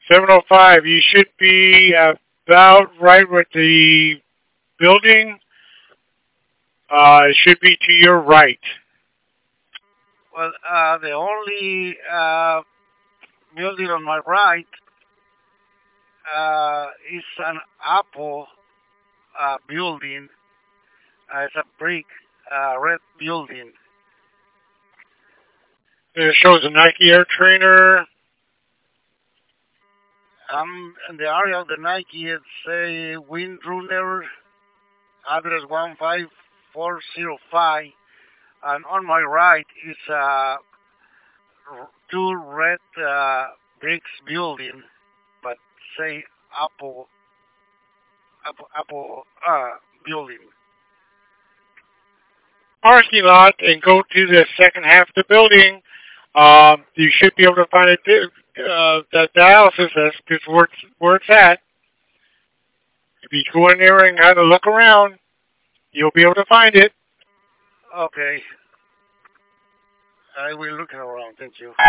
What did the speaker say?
705. You should be about right with the building. It should be to your right. Well, the only building on my right is an Apple building. It's a brick red building. It shows a Nike Air Trainer. I'm in the area of the Nike. It's a Windrunner, address 15405. And on my right is two red bricks building, but say Apple Apple building. Parking lot and go to the second half of the building. You should be able to find it. That dialysis desk is where it's at. If you go in there and kind of look around, you'll be able to find it. Okay, I will look around. Thank you.